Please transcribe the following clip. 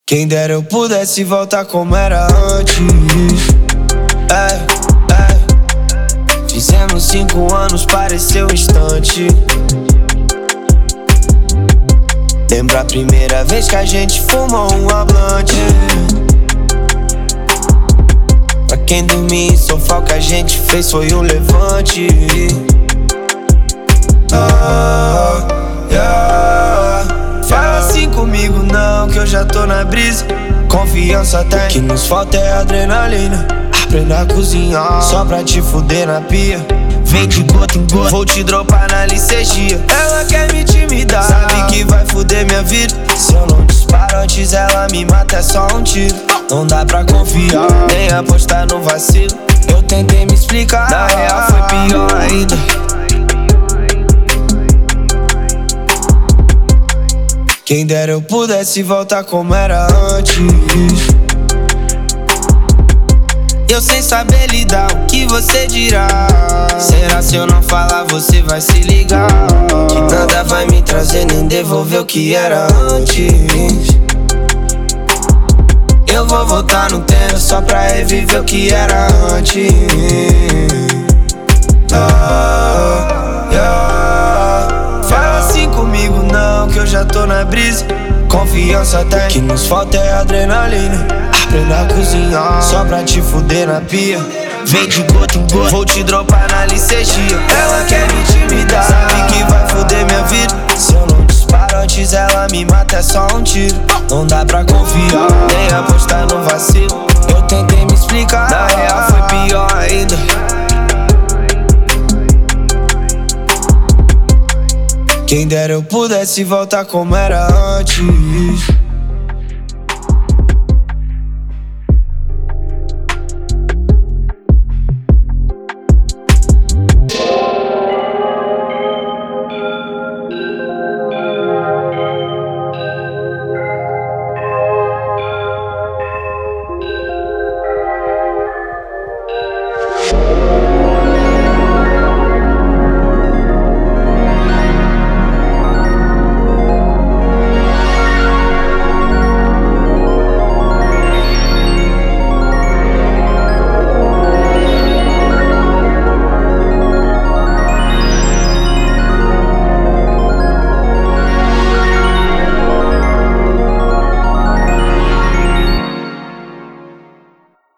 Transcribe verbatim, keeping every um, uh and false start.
Quem dera eu pudesse voltar como era antes. Ei, ei. Fizemos cinco anos, pareceu um instante. Lembra a primeira vez que a gente fumou um hablante. Pra quem dormia em sofá, o que a gente fez foi um levante. Ah, yeah. Fala assim comigo não, que eu já tô na brisa. Confiança tem, o que nos falta é adrenalina. Aprenda a cozinhar, só pra te fuder na pia. Vem de gota em gota, vou te dropar na licegia. Ela quer me intimidar, sabe que vai fuder minha vida. Se eu não disparo antes, ela me mata, é só um tiro. Não dá pra confiar, nem apostar no vacilo. Eu tentei me explicar, na real foi pior ainda. Quem dera eu pudesse voltar como era antes. Eu sem saber lidar, o que você dirá? Será se eu não falar você vai se ligar? Que nada vai me trazer nem devolver o que era antes. Eu vou voltar no tempo só pra reviver o que era antes. Ah, yeah. Fala assim comigo não, que eu já tô na brisa. Confiança tem, o que nos falta é adrenalina. Aprenda a cozinhar, só pra te fuder na pia. Vem de gota em gota, vou te dropar na licegia. Ela quer me intimidar, sabe que vai fuder minha vida. Se eu não disparo antes, ela me mata, é só um tiro. Não dá pra confiar, nem apostar no vacilo. Eu tentei me explicar, na real foi pior ainda. Quem dera eu pudesse voltar como era antes.